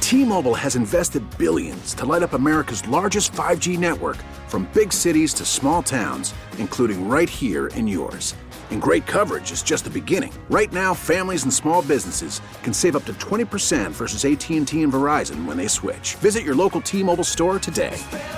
T-Mobile has invested billions to light up America's largest 5G network, from big cities to small towns, including right here in yours. And great coverage is just the beginning. Right now, families and small businesses can save up to 20% versus AT&T and Verizon when they switch. Visit your local T-Mobile store today.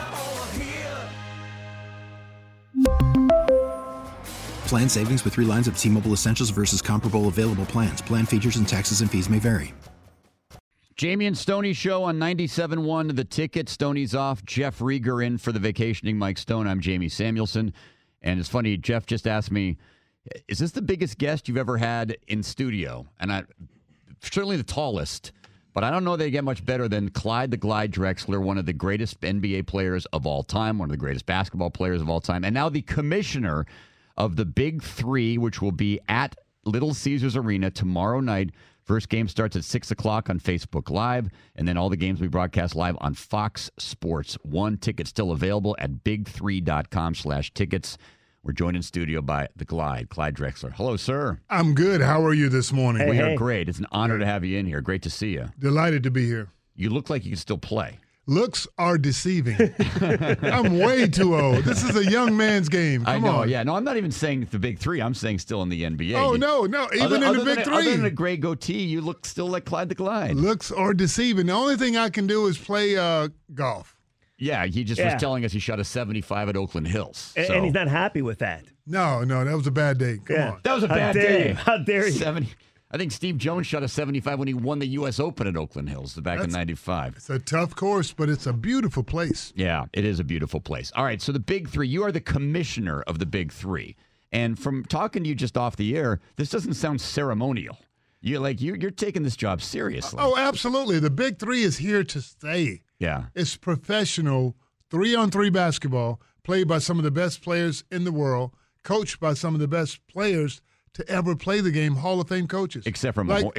Plan savings with 3 lines of T-Mobile Essentials versus comparable available plans. Plan features and taxes and fees may vary. Jamie and Stoney show on 97.1 The Ticket. Stoney's off. Jeff Rieger in for the vacationing Mike Stone. I'm Jamie Samuelson. And it's funny, Jeff just asked me, is this the biggest guest you've ever had in studio? And certainly the tallest, but I don't know they get much better than Clyde the Glide Drexler, one of the greatest NBA players of all time, one of the greatest basketball players of all time, and now the commissioner of the Big Three, which will be at Little Caesars Arena tomorrow night. First game starts at 6 o'clock on Facebook Live, and then all the games we broadcast live on Fox Sports 1. Tickets still available at big3.com/tickets. We're joined in studio by the Glide, Clyde Drexler. Hello, sir. I'm good. How are you this morning? We are great. It's an honor to have you in here. Great to see you. Delighted to be here. You look like you can still play. Looks are deceiving. I'm way too old. This is a young man's game. Come on. Yeah. No, I'm not even saying the Big Three. I'm saying still in the NBA. Oh, no. Even in the Big Three. Other than a gray goatee, you look still like Clyde the Glide. Looks are deceiving. The only thing I can do is play golf. Yeah, he just was telling us he shot a 75 at Oakland Hills. And he's not happy with that. No, that was a bad day. Come on. That was a bad day. How dare you? 70. I think Steve Jones shot a 75 when he won the U.S. Open at Oakland Hills back in 95. It's a tough course, but it's a beautiful place. Yeah, it is a beautiful place. All right, so the Big Three, you are the commissioner of the Big Three. And from talking to you just off the air, this doesn't sound ceremonial. You're taking this job seriously. Oh, absolutely. The Big Three is here to stay. Yeah. It's professional 3-on-3 basketball played by some of the best players in the world, coached by some of the best players to ever play the game, Hall of Fame coaches. Except for Mahorn.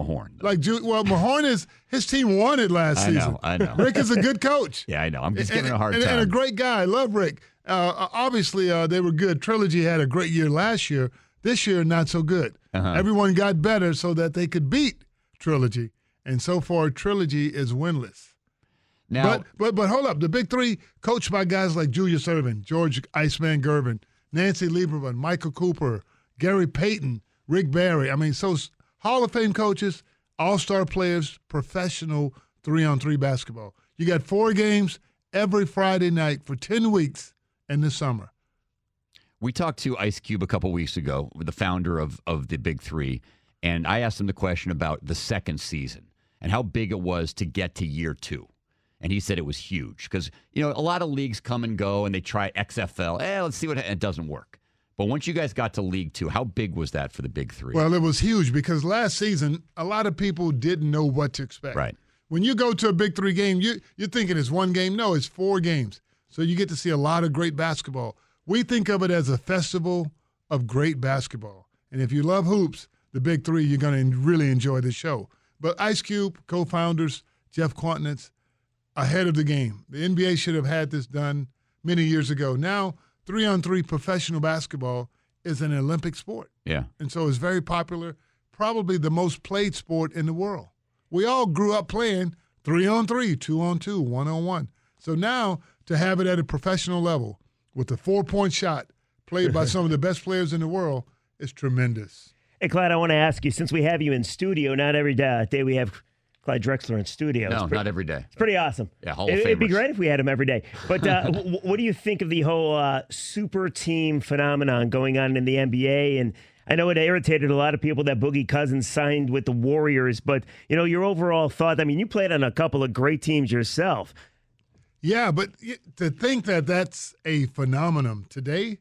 Mahorn his team won it last season. I know. Rick is a good coach. Yeah, I know. I'm just giving a hard time. And a great guy. I love Rick. Obviously, they were good. Trilogy had a great year last year. This year, not so good. Everyone got better so that they could beat Trilogy. And so far, Trilogy is winless. Now, but hold up. The Big Three, coached by guys like Julius Erving, George Iceman Gervin, Nancy Lieberman, Michael Cooper, Gary Payton, Rick Barry. I mean, so Hall of Fame coaches, all-star players, professional 3-on-3 basketball. You got 4 games every Friday night for 10 weeks in the summer. We talked to Ice Cube a couple weeks ago, the founder of the Big Three, and I asked him the question about the second season and how big it was to get to year 2. And he said it was huge because, a lot of leagues come and go and they try XFL. Let's see it doesn't work. But once you guys got to League 2, how big was that for the Big Three? Well, it was huge because last season, a lot of people didn't know what to expect. Right. When you go to a Big Three game, you're thinking it's 1 game. No, it's 4 games. So you get to see a lot of great basketball. We think of it as a festival of great basketball. And if you love hoops, the Big Three, you're going to really enjoy the show. But Ice Cube, co-founders, Jeff Quantnitz, ahead of the game. The NBA should have had this done many years ago. Now, 3-on-3 professional basketball is an Olympic sport. Yeah. And so it's very popular, probably the most played sport in the world. We all grew up playing 3-on-3, 2-on-2, 1-on-1. So now to have it at a professional level with a 4-point shot played by some of the best players in the world is tremendous. Hey, Clyde, I want to ask you, since we have you in studio, not every day we have Clyde Drexler in studio. No, not every day. It's pretty awesome. Yeah, Hall of Famers. It'd be great if we had him every day. But what do you think of the whole super team phenomenon going on in the NBA? And I know it irritated a lot of people that Boogie Cousins signed with the Warriors, but, your overall thought, you played on a couple of great teams yourself. Yeah, but to think that that's a phenomenon today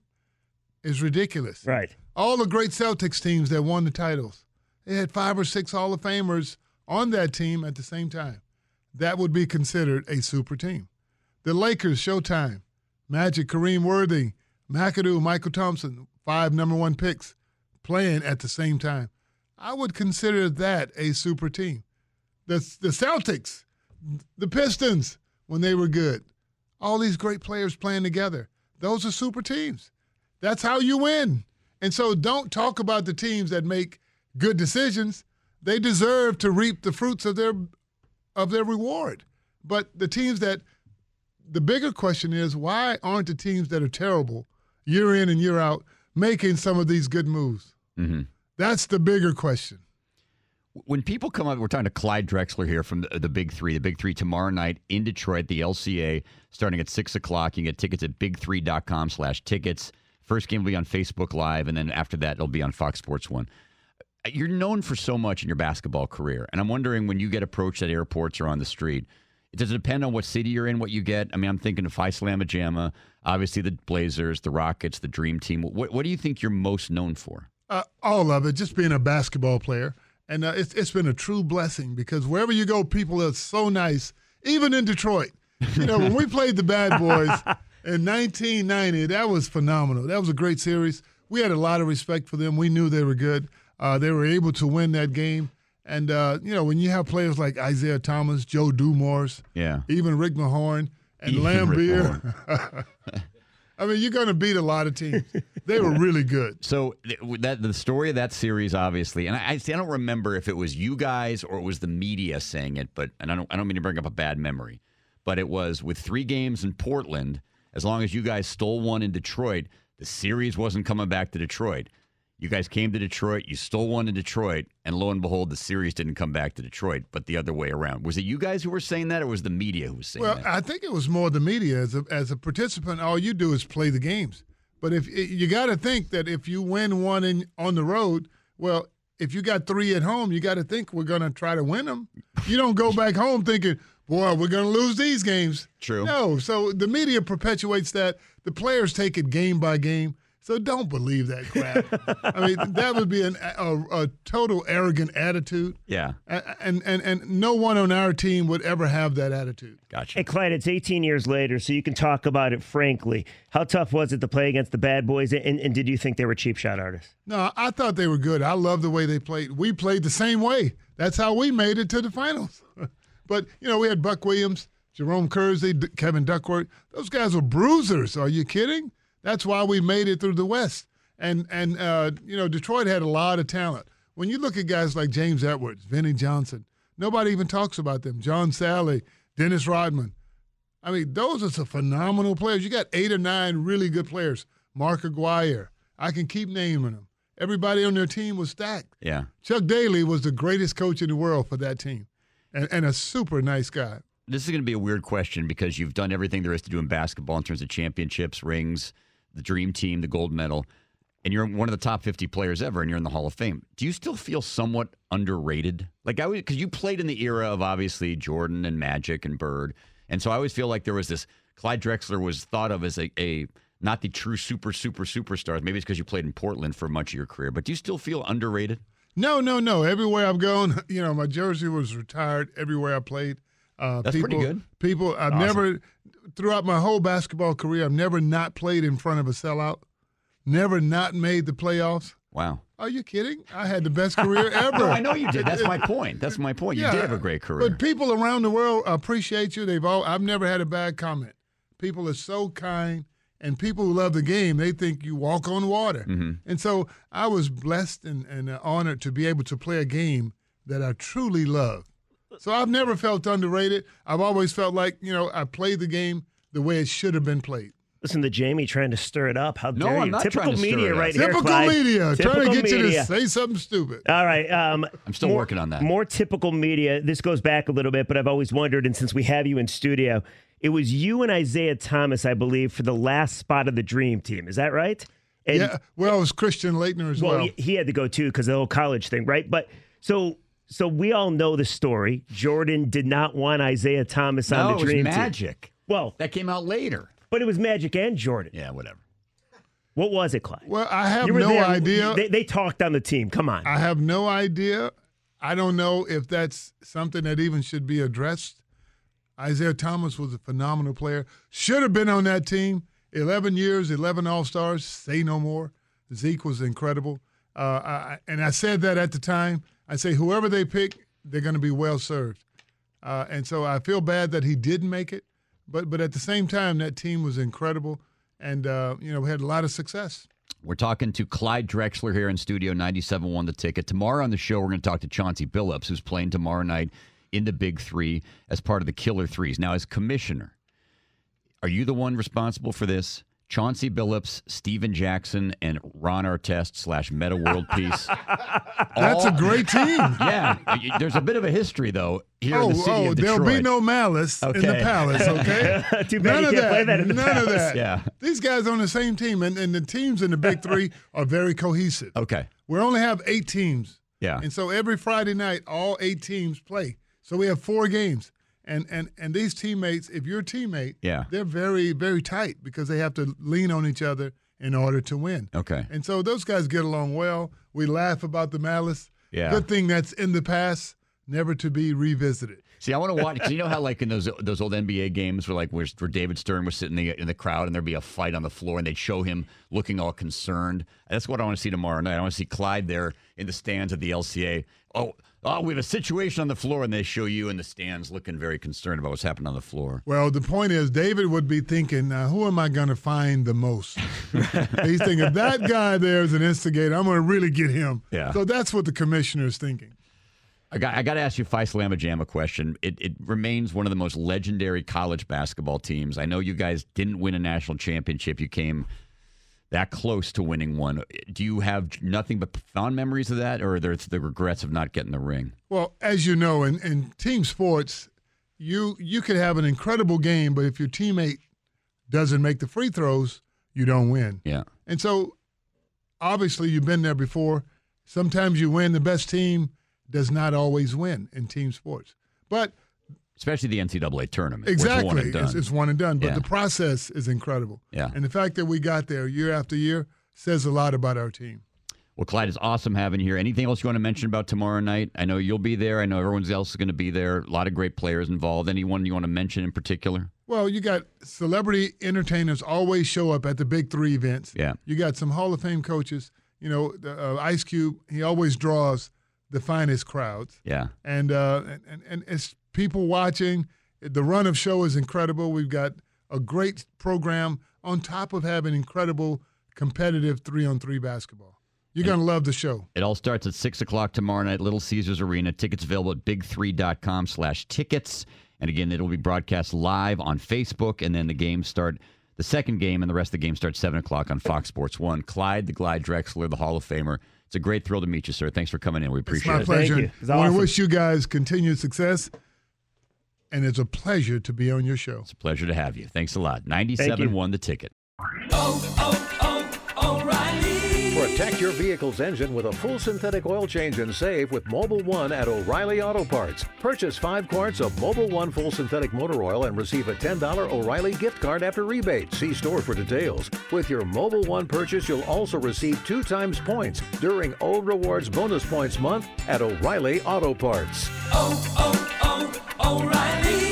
is ridiculous. Right. All the great Celtics teams that won the titles, they had 5 or 6 Hall of Famers on that team at the same time. That would be considered a super team. The Lakers, Showtime, Magic, Kareem Worthy, McAdoo, Michael Thompson, 5 number 1 picks playing at the same time. I would consider that a super team. The Celtics, the Pistons, when they were good, all these great players playing together. Those are super teams. That's how you win. And so don't talk about the teams that make good decisions. They deserve to reap the fruits of their of their reward. But the bigger question is, why aren't the teams that are terrible year in and year out making some of these good moves? Mm-hmm. That's the bigger question. When people come up, we're talking to Clyde Drexler here from the Big Three. The Big Three tomorrow night in Detroit, the LCA, starting at 6 o'clock. You can get tickets at big3.com/tickets. First game will be on Facebook Live, and then after that, it'll be on Fox Sports 1. You're known for so much in your basketball career, and I'm wondering when you get approached at airports or on the street, does it depend on what city you're in, what you get? I mean, I'm thinking of Phi Slamma Jamma, obviously the Blazers, the Rockets, the Dream Team. What do you think you're most known for? All of it, just being a basketball player. And it's been a true blessing because wherever you go, people are so nice, even in Detroit. You know, when we played the Bad Boys in 1990, that was phenomenal. That was a great series. We had a lot of respect for them. We knew they were good. They were able to win that game. And, you know, when you have players like Isaiah Thomas, Joe Dumars, even Rick Mahorn, and Lambeer. I mean, you're going to beat a lot of teams. They were really good. So the story of that series, obviously, and I don't remember if it was you guys or it was the media saying it, and I don't mean to bring up a bad memory, but it was with 3 games in Portland. As long as you guys stole one in Detroit, the series wasn't coming back to Detroit. You guys came to Detroit, you stole one in Detroit, and lo and behold, the series didn't come back to Detroit, but the other way around. Was it you guys who were saying that, or was the media who was saying that? Well, I think it was more the media. As a participant, all you do is play the games. But if you got to think that if you win one on the road, well, if you got 3 at home, you got to think we're going to try to win them. You don't go back home thinking, boy, we're going to lose these games. True. No, so the media perpetuates that. The players take it game by game. So don't believe that crap. I mean, that would be a total arrogant attitude. Yeah. And no one on our team would ever have that attitude. Gotcha. Hey, Clyde, it's 18 years later, so you can talk about it frankly. How tough was it to play against the Bad Boys, and did you think they were cheap shot artists? No, I thought they were good. I love the way they played. We played the same way. That's how we made it to the finals. But, you know, we had Buck Williams, Jerome Kersey, Kevin Duckworth. Those guys were bruisers. Are you kidding? That's why we made it through the West. And you know, Detroit had a lot of talent. When you look at guys like James Edwards, Vinnie Johnson, nobody even talks about them. John Sally, Dennis Rodman. I mean, those are some phenomenal players. You got 8 or 9 really good players. Mark Aguirre. I can keep naming them. Everybody on their team was stacked. Yeah. Chuck Daly was the greatest coach in the world for that team and a super nice guy. This is going to be a weird question because you've done everything there is to do in basketball in terms of championships, rings, the Dream Team, the gold medal, and you're one of the top 50 players ever, and you're in the Hall of Fame. Do you still feel somewhat underrated? Like because you played in the era of obviously Jordan and Magic and Bird, and so I always feel like there was this. Clyde Drexler was thought of as a not the true superstar. Maybe it's because you played in Portland for much of your career, but do you still feel underrated? No. Everywhere I've gone, you know, my jersey was retired everywhere I played. That's pretty good. I've never, throughout my whole basketball career, I've never not played in front of a sellout, never not made the playoffs. Wow. Are you kidding? I had the best career ever. No, I know you did. That's my point. You did have a great career. But people around the world appreciate you. I've never had a bad comment. People are so kind, and people who love the game, they think you walk on water. Mm-hmm. And so I was blessed and honored to be able to play a game that I truly love. So I've never felt underrated. I've always felt like, you know, I played the game the way it should have been played. Listen to Jamie trying to stir it up. How dare you? I'm not Typical trying to media stir it up. right here, Typical Clyde. media. Typical Trying to get media. you to say something stupid. All right. I'm still working on that. More typical media. This goes back a little bit, but I've always wondered, and since we have you in studio, it was you and Isaiah Thomas, I believe, for the last spot of the Dream Team. Is that right? And, Yeah. Well, it was Christian Laettner as well. He had to go too because of the whole college thing, right? But so we all know the story. Jordan did not want Isaiah Thomas on the Dream Team. No, it was Magic. Well, That came out later. but it was Magic and Jordan. Yeah, whatever. What was it, Clyde? Well, I have You were no there. idea. They talked on the team. Come on. I have no idea. I don't know if that's something that even should be addressed. Isaiah Thomas was a phenomenal player. Should have been on that team. 11 years, 11 All-Stars. Say no more. Zeke was incredible. And I said that at the time. I say whoever they pick, they're going to be well served. And so I feel bad that he didn't make it. But at the same time, that team was incredible. And, we had a lot of success. We're talking to Clyde Drexler here in Studio 97.1 The Ticket. Tomorrow on the show, we're going to talk to Chauncey Billups, who's playing tomorrow night in the Big Three as part of the Killer Threes. Now, as commissioner, are you the one responsible for this? Chauncey Billups, Steven Jackson, and Ron Artest / Meta World Peace. That's a great team. Yeah. There's a bit of a history, though, here in the city of Detroit. There'll be no malice in the palace, okay? Too bad you can't play that in the palace. None of that. Yeah. These guys are on the same team, and the teams in the Big Three are very cohesive. Okay. We only have 8 teams. Yeah. And so every Friday night, all 8 teams play. So we have 4 games. And these teammates, if you're a teammate, they're very, very tight because they have to lean on each other in order to win. Okay. And so those guys get along well. We laugh about the malice. Yeah. Good thing that's in the past, never to be revisited. See, I want to watch, because you know how like in those old NBA games where David Stern was sitting in the crowd and there'd be a fight on the floor and they'd show him looking all concerned. That's what I want to see tomorrow night. I want to see Clyde there in the stands at the LCA. Oh, we have a situation on the floor, and they show you in the stands looking very concerned about what's happening on the floor. Well, the point is, David would be thinking, who am I going to find the most? He's thinking, if that guy there is an instigator, I'm going to really get him. Yeah. So that's what the commissioner is thinking. I got to ask you Phi Slamma Jamma question. It remains one of the most legendary college basketball teams. I know you guys didn't win a national championship. You came that close to winning one. Do you have nothing but fond memories of that, or are there the regrets of not getting the ring? Well, as you know, in team sports, you could have an incredible game, but if your teammate doesn't make the free throws, you don't win. Yeah. And so, obviously, you've been there before. Sometimes you win. The best team does not always win in team sports. But especially the NCAA tournament. Exactly. It's one and done. But Yeah. the process is incredible. Yeah. And the fact that we got there year after year says a lot about our team. Well, Clyde, it's awesome having you here. Anything else you want to mention about tomorrow night? I know you'll be there. I know everyone else is going to be there. A lot of great players involved. Anyone you want to mention in particular? Well, you got celebrity entertainers always show up at the Big Three events. Yeah. You got some Hall of Fame coaches. You know, Ice Cube, he always draws the finest crowds. Yeah. And it's people watching. The run of show is incredible. We've got a great program on top of having incredible competitive 3-on-3 basketball. You're going to love the show. It all starts at 6 o'clock tomorrow night, Little Caesars Arena. Tickets available at big3.com/tickets. And again, it'll be broadcast live on Facebook, and then the second game and the rest of the game starts 7 o'clock on Fox Sports 1. Clyde, the Glide Drexler, the Hall of Famer. It's a great thrill to meet you, sir. Thanks for coming in. We appreciate it. It's my pleasure. Thank you. It's I want awesome. to wish you guys continued success, and it's a pleasure to be on your show. It's a pleasure to have you. Thanks a lot. 97.1 The Ticket. O'Reilly. Protect your vehicle's engine with a full synthetic oil change and save with Mobil 1 at O'Reilly Auto Parts. Purchase 5 quarts of Mobil 1 full synthetic motor oil and receive a $10 O'Reilly gift card after rebate. See store for details. With your Mobil 1 purchase, you'll also receive 2 times points during O Rewards Bonus Points Month at O'Reilly Auto Parts. O'Reilly.